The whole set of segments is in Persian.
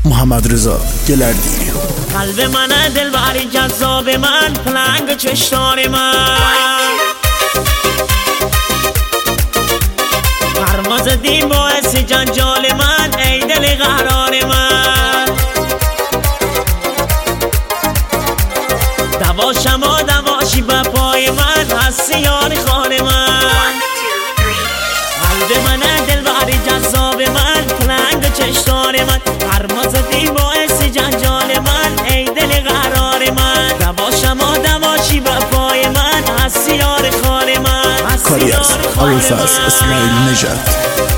محمد رضا گلردی. قلب من دلبری جذاب من، پلنگ چشتار من، پرواز دی باعث جنجال من، ای دل قرار من. دواشم و دواشی به پای من، هستی یار خار من. قلب من دلبری جذاب من، پلنگ چشتار من، پرواز دی باعث جنجال من، ای دل قرار من. دواشم و دواشی به پای من، هستی یار خار من. کاری از ابوالفضل اسماعیل نژاد.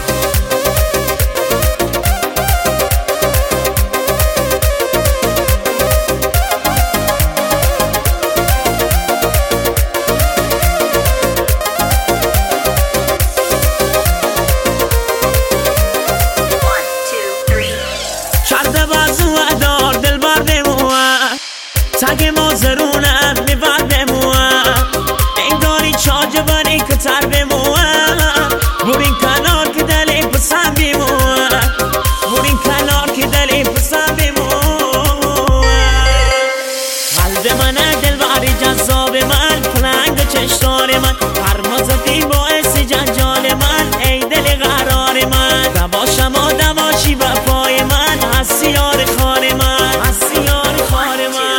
تگ مازرونم میبر بموام، انگاری چاج باری کتر بموام. بورین کنار که دلی پسم بیموام، بورین کنار که دلی پسم بیموام. قلب من دلبری جذاب من، پلنگ چشتار من، پرواز دی باعث جنجال من، ای دل قرار من. دواشم و دواشی به پای من، هستی یار خار من، هستی یار خار من.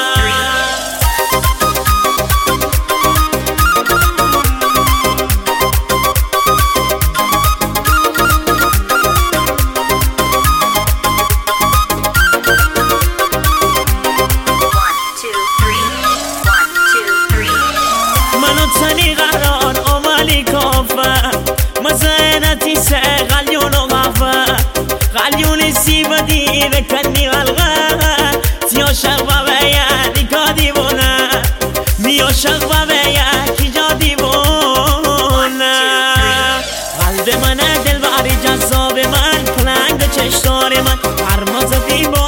تنی قرار عملی کافه، مزینتی سه غلیون و غفه، غلیون سی و دیره کنی غلغه. تیا شغبه به یعنی که دیوونه، میا شغبه به یکی جا دیوونه. قلب من دلبری جذاب من، پلنگ چشتار من، پرواز دیوونه.